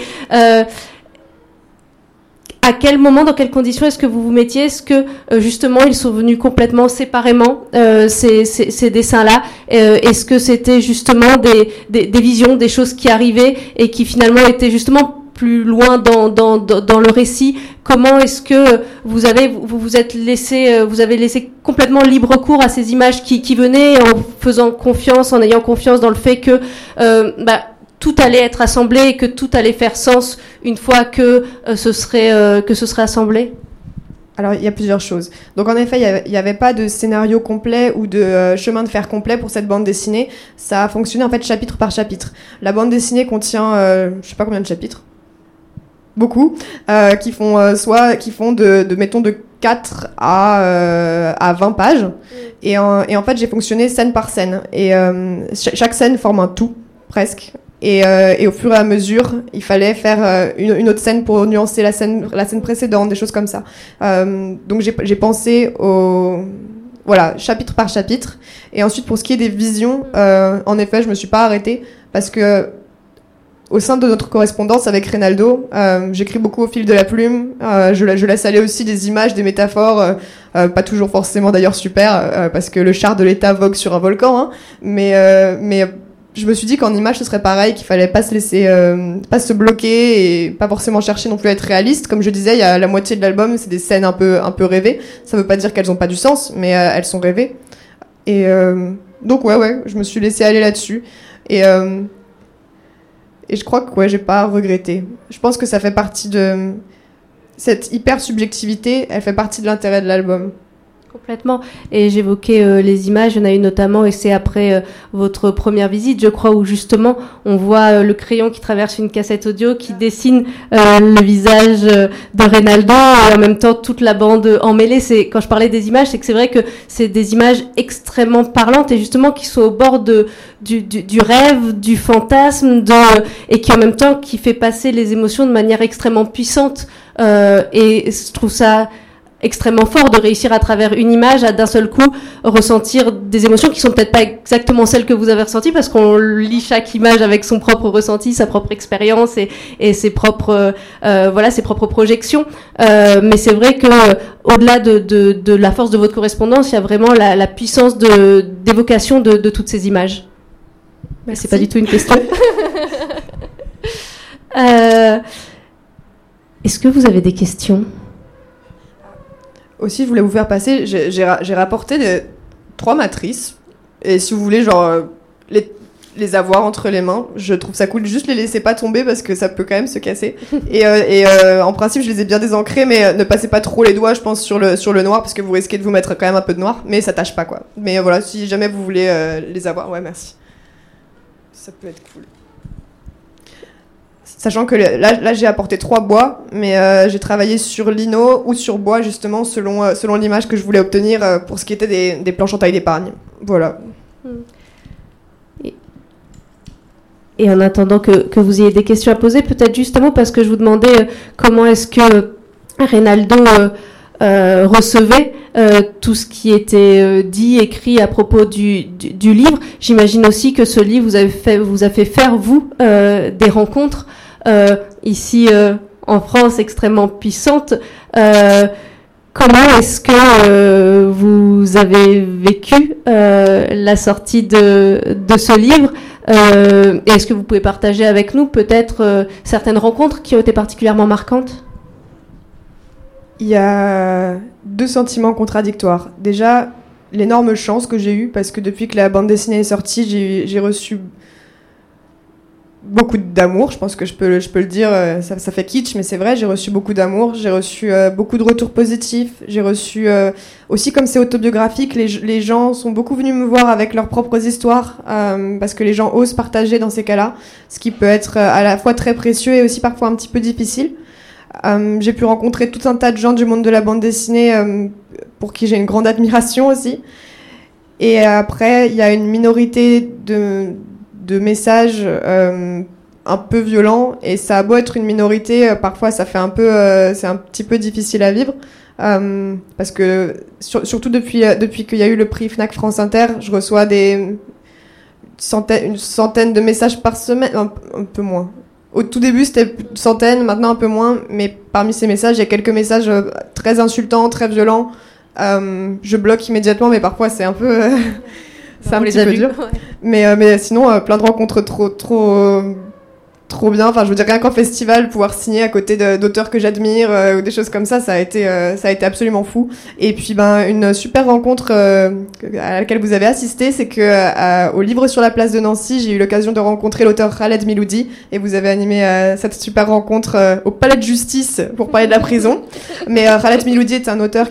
à quel moment, dans quelles conditions est-ce que vous vous mettiez? Est-ce que justement ils sont venus complètement séparément, ces dessins-là? Est-ce que c'était justement des visions, des choses qui arrivaient et qui finalement étaient justement plus loin dans le récit? Comment est-ce que vous avez laissé complètement libre cours à ces images qui venaient, en faisant confiance, en ayant confiance dans le fait que tout allait être assemblé et que tout allait faire sens une fois que ce serait assemblé? Alors, il y a plusieurs choses. Donc, en effet, il n'y avait pas de scénario complet ou de chemin de fer complet pour cette bande dessinée. Ça a fonctionné, en fait, chapitre par chapitre. La bande dessinée contient, je sais pas combien de chapitres. Beaucoup. Qui font mettons, de 4 à 20 pages. Et en fait, j'ai fonctionné scène par scène. Et chaque scène forme un tout, presque. Et au fur et à mesure, il fallait faire une autre scène pour nuancer la scène précédente, des choses comme ça. Donc j'ai pensé chapitre par chapitre. Et ensuite, pour ce qui est des visions, en effet, je me suis pas arrêtée, parce que au sein de notre correspondance avec Reynaldo, j'écris beaucoup au fil de la plume. Je laisse aller aussi des images, des métaphores, pas toujours forcément d'ailleurs super, parce que le char de l'État vogue sur un volcan, hein, mais je me suis dit qu'en image ce serait pareil, qu'il fallait pas se laisser, pas se bloquer et pas forcément chercher non plus à être réaliste. Comme je disais, il y a la moitié de l'album, c'est des scènes un peu rêvées. Ça veut pas dire qu'elles ont pas du sens, mais elles sont rêvées. Et donc ouais, je me suis laissée aller là-dessus. Et je crois que j'ai pas regretté. Je pense que ça fait partie de cette hyper subjectivité. Elle fait partie de l'intérêt de l'album. Complètement. Et j'évoquais les images, il y en a une notamment, et c'est après votre première visite, je crois, où justement on voit le crayon qui traverse une cassette audio, qui dessine le visage de Reynaldo, et en même temps toute la bande emmêlée. Quand je parlais des images, c'est que c'est vrai que c'est des images extrêmement parlantes, et justement qui sont au bord du rêve, du fantasme, et qui en même temps qui fait passer les émotions de manière extrêmement puissante. Et je trouve ça extrêmement fort de réussir à travers une image à d'un seul coup ressentir des émotions qui sont peut-être pas exactement celles que vous avez ressenties, parce qu'on lit chaque image avec son propre ressenti, sa propre expérience et ses propres projections. Mais c'est vrai que au-delà de la force de votre correspondance, il y a vraiment la puissance d'évocation de toutes ces images. Mais c'est pas du tout une question. Est-ce que vous avez des questions? Aussi, je voulais vous faire passer, j'ai rapporté 3 matrices, et si vous voulez les avoir entre les mains, je trouve ça cool. Juste les laissez pas tomber, parce que ça peut quand même se casser. Et en principe, je les ai bien désancrées, mais ne passez pas trop les doigts, je pense, sur le noir, parce que vous risquez de vous mettre quand même un peu de noir, mais ça tâche pas, quoi. Mais voilà, si jamais vous voulez les avoir, ouais, merci. Ça peut être cool. Sachant que là j'ai apporté 3 bois, mais j'ai travaillé sur lino ou sur bois, justement, selon l'image que je voulais obtenir pour ce qui était des planches en taille d'épargne. Voilà. Et en attendant que vous ayez des questions à poser, peut-être justement parce que je vous demandais comment est-ce que Reynaldo recevait tout ce qui était dit, écrit à propos du livre. J'imagine aussi que ce livre vous a fait faire, vous, des rencontres ici en France extrêmement puissantes. Comment est-ce que vous avez vécu la sortie de ce livre et est-ce que vous pouvez partager avec nous peut-être certaines rencontres qui ont été particulièrement marquantes ? Il y a 2 sentiments contradictoires. Déjà, l'énorme chance que j'ai eue, parce que depuis que la bande dessinée est sortie, j'ai reçu beaucoup d'amour. Je pense que je peux le dire, ça fait kitsch, mais c'est vrai, j'ai reçu beaucoup d'amour, j'ai reçu beaucoup de retours positifs, j'ai reçu aussi, comme c'est autobiographique, les gens sont beaucoup venus me voir avec leurs propres histoires, parce que les gens osent partager dans ces cas-là, ce qui peut être à la fois très précieux et aussi parfois un petit peu difficile. J'ai pu rencontrer tout un tas de gens du monde de la bande dessinée pour qui j'ai une grande admiration aussi. Et après, il y a une minorité de messages un peu violents, et ça a beau être une minorité, parfois ça fait c'est un petit peu difficile à vivre, parce que surtout depuis qu'il y a eu le prix Fnac France Inter, je reçois une centaine de messages par semaine, un peu moins. Au tout début, c'était une centaine, maintenant un peu moins, mais parmi ces messages, il y a quelques messages très insultants, très violents. Je bloque immédiatement, mais parfois c'est un peu... c'est un petit peu dur. Ouais. Mais sinon, plein de rencontres trop bien. Enfin, je veux dire, rien qu'en festival, pouvoir signer à côté d'auteurs que j'admire ou des choses comme ça a été absolument fou. Et puis, une super rencontre à laquelle vous avez assisté, c'est que au Livre sur la place de Nancy, j'ai eu l'occasion de rencontrer l'auteur Khaled Miloudi, et vous avez animé cette super rencontre au Palais de Justice pour parler de la prison. Mais Khaled Miloudi est un auteur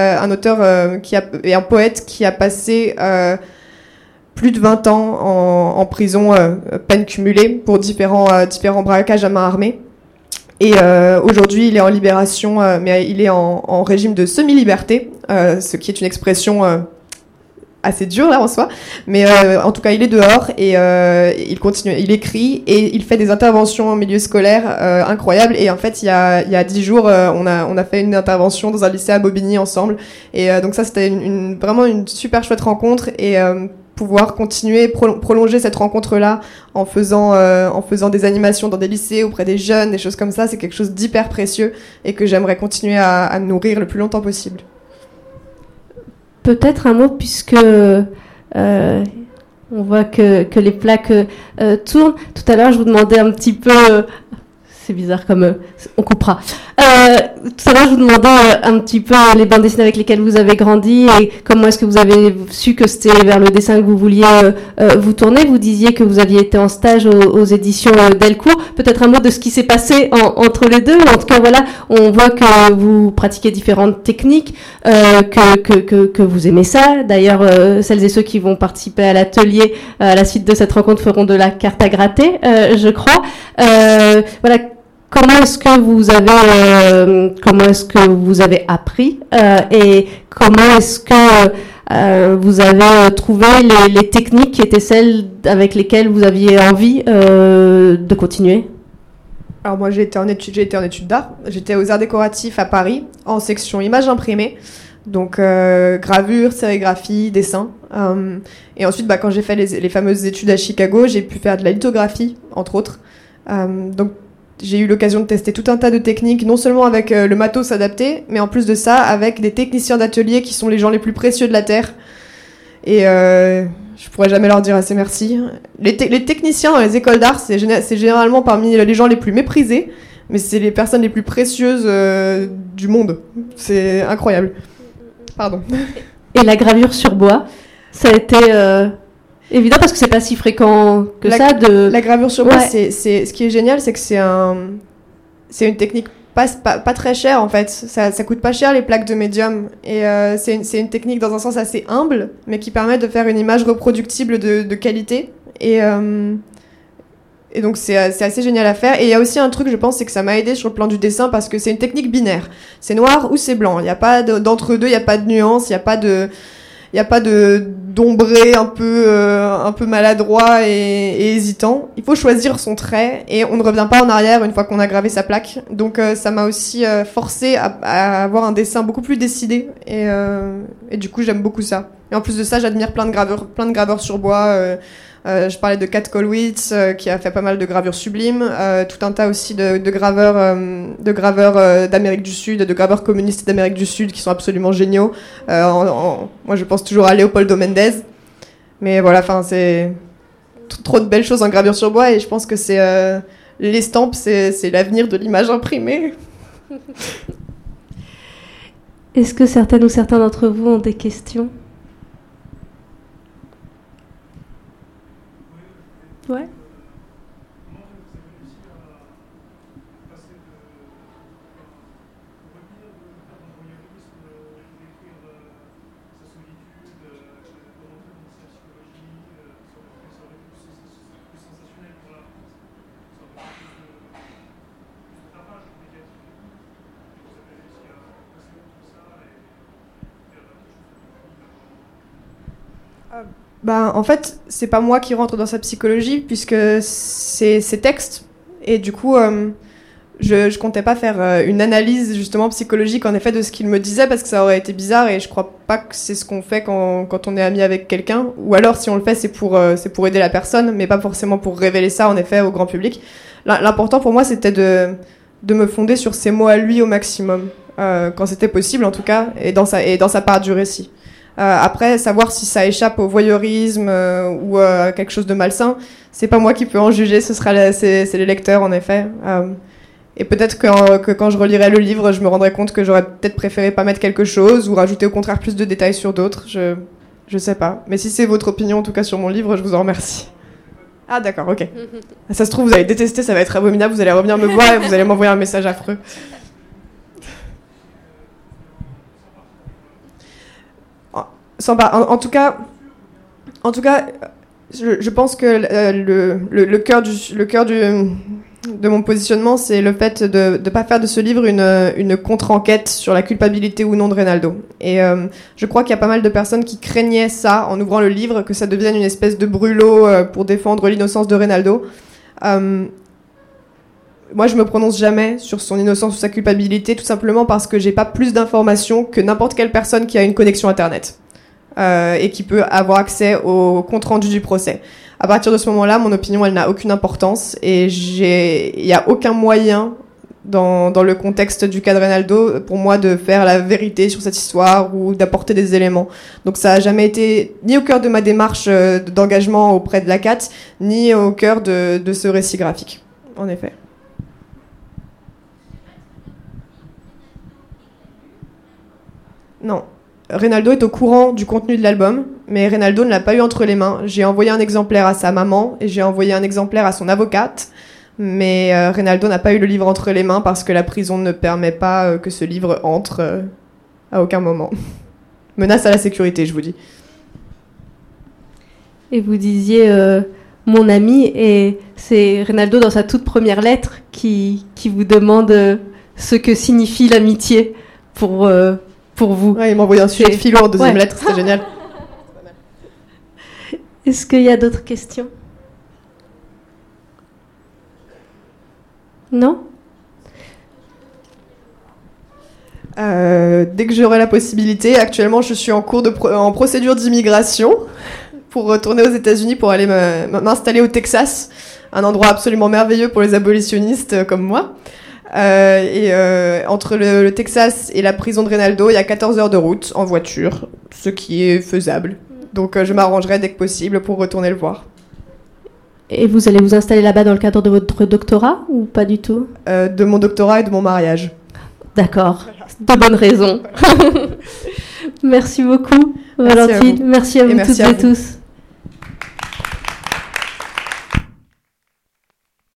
et un poète qui a passé plus de 20 ans en prison, peine cumulée pour différents braquages à main armée. Et aujourd'hui, il est en libération, mais il est en régime de semi-liberté, ce qui est une expression assez dure là en soi. Mais en tout cas, il est dehors et il continue, il écrit et il fait des interventions en milieu scolaire incroyables. Et en fait, il y a 10 jours, on a fait une intervention dans un lycée à Bobigny ensemble. Et donc ça, c'était vraiment une super chouette rencontre. Et pouvoir continuer, prolonger cette rencontre-là en faisant des animations dans des lycées, auprès des jeunes, des choses comme ça, c'est quelque chose d'hyper précieux et que j'aimerais continuer à nourrir le plus longtemps possible. Peut-être un mot, puisque on voit que les plaques tournent. Tout à l'heure, je vous demandais un petit peu... c'est bizarre comme... on coupera. Tout à l'heure, je vous demandais un petit peu les bandes dessinées avec lesquelles vous avez grandi et comment est-ce que vous avez su que c'était vers le dessin que vous vouliez vous tourner. Vous disiez que vous aviez été en stage aux éditions Delcourt. Peut-être un mot de ce qui s'est passé entre les deux. En tout cas, voilà, on voit que vous pratiquez différentes techniques, que vous aimez ça. D'ailleurs, celles et ceux qui vont participer à l'atelier à la suite de cette rencontre feront de la carte à gratter, je crois. Voilà. Comment est-ce que vous avez appris et comment est-ce que vous avez trouvé les techniques qui étaient celles avec lesquelles vous aviez envie de continuer? Alors moi, j'ai été en études d'art. J'étais aux Arts décoratifs à Paris, en section images imprimées. Donc gravure, sérigraphie, dessin. Et ensuite, quand j'ai fait les fameuses études à Chicago, j'ai pu faire de la lithographie, entre autres. Donc j'ai eu l'occasion de tester tout un tas de techniques, non seulement avec le matos adapté, mais en plus de ça, avec des techniciens d'atelier qui sont les gens les plus précieux de la Terre. Et je pourrais jamais leur dire assez merci. Les techniciens dans les écoles d'art, c'est généralement parmi les gens les plus méprisés, mais c'est les personnes les plus précieuses du monde. C'est incroyable. Pardon. Et la gravure sur bois, ça a été... évident parce que c'est pas si fréquent que la gravure sur bois, c'est ce qui est génial, c'est que c'est une technique pas très chère en fait. Ça coûte pas cher les plaques de médium et c'est une technique dans un sens assez humble, mais qui permet de faire une image reproductible de qualité. Et Et donc c'est assez génial à faire. Et il y a aussi un truc, je pense, c'est que ça m'a aidé sur le plan du dessin parce que c'est une technique binaire. C'est noir ou c'est blanc. Il n'y a pas d'entre-deux, il n'y a pas de nuance, il n'y a pas de d'ombré un peu maladroit et hésitant. Il faut choisir son trait et on ne revient pas en arrière une fois qu'on a gravé sa plaque. Donc ça m'a aussi forcé à avoir un dessin beaucoup plus décidé et du coup j'aime beaucoup ça. Et en plus de ça, j'admire plein de graveurs sur bois. Je parlais de Kat Kollwitz qui a fait pas mal de gravures sublimes, tout un tas aussi de graveurs d'Amérique du Sud, de graveurs communistes d'Amérique du Sud qui sont absolument géniaux. Moi je pense toujours à Leopoldo Mendez, mais voilà, enfin c'est trop de belles choses en gravure sur bois et je pense que c'est l'estampe, c'est l'avenir de l'image imprimée. Est-ce que certaines ou certains d'entre vous ont des questions? Ouais. En fait, c'est pas moi qui rentre dans sa psychologie, puisque c'est ses textes. Et du coup, je comptais pas faire une analyse, justement, psychologique, en effet, de ce qu'il me disait, parce que ça aurait été bizarre, et je crois pas que c'est ce qu'on fait quand on est ami avec quelqu'un. Ou alors, si on le fait, c'est pour aider la personne, mais pas forcément pour révéler ça, en effet, au grand public. L'important pour moi, c'était de me fonder sur ses mots à lui au maximum, quand c'était possible, en tout cas, et dans sa part du récit. Après, savoir si ça échappe au voyeurisme ou à quelque chose de malsain, c'est pas moi qui peux en juger, c'est les lecteurs en effet. Et peut-être que quand je relirai le livre, je me rendrai compte que j'aurais peut-être préféré pas mettre quelque chose ou rajouter au contraire plus de détails sur d'autres. Je sais pas. Mais si c'est votre opinion en tout cas sur mon livre, je vous en remercie. Ah d'accord, ok. Ça se trouve, vous allez détester, ça va être abominable, vous allez revenir me voir et vous allez m'envoyer un message affreux. En tout cas, je pense que le cœur de mon positionnement, c'est le fait de ne pas faire de ce livre une contre-enquête sur la culpabilité ou non de Reynaldo. Et je crois qu'il y a pas mal de personnes qui craignaient ça en ouvrant le livre, que ça devienne une espèce de brûlot pour défendre l'innocence de Reynaldo. Moi, je me prononce jamais sur son innocence ou sa culpabilité, tout simplement parce que j'ai pas plus d'informations que n'importe quelle personne qui a une connexion Internet. Et qui peut avoir accès au compte-rendu du procès. À partir de ce moment-là, mon opinion, elle n'a aucune importance et il n'y a aucun moyen dans le contexte du cas de Reynaldo pour moi de faire la vérité sur cette histoire ou d'apporter des éléments. Donc ça n'a jamais été ni au cœur de ma démarche d'engagement auprès de la CAT, ni au cœur de ce récit graphique, en effet. Non. Reynaldo est au courant du contenu de l'album, mais Reynaldo ne l'a pas eu entre les mains. J'ai envoyé un exemplaire à sa maman et j'ai envoyé un exemplaire à son avocate, mais Reynaldo n'a pas eu le livre entre les mains parce que la prison ne permet pas que ce livre entre à aucun moment. Menace à la sécurité, je vous dis. Et vous disiez mon ami, et c'est Reynaldo dans sa toute première lettre qui vous demande ce que signifie l'amitié pour vous. Ouais, il m'a envoyé un sujet de philo en deuxième lettre, c'était génial. Est-ce qu'il y a d'autres questions? Non? Dès que j'aurai la possibilité, actuellement je suis en cours en procédure d'immigration pour retourner aux États-Unis pour aller m'installer au Texas, un endroit absolument merveilleux pour les abolitionnistes comme moi. Entre le Texas et la prison de Reynaldo, il y a 14 heures de route en voiture, ce qui est faisable. Donc je m'arrangerai dès que possible pour retourner le voir. Et vous allez vous installer là-bas dans le cadre de votre doctorat ou pas du tout? De mon doctorat et de mon mariage. D'accord, de bonnes raisons. Merci beaucoup, Valentine. Merci à vous toutes et tous.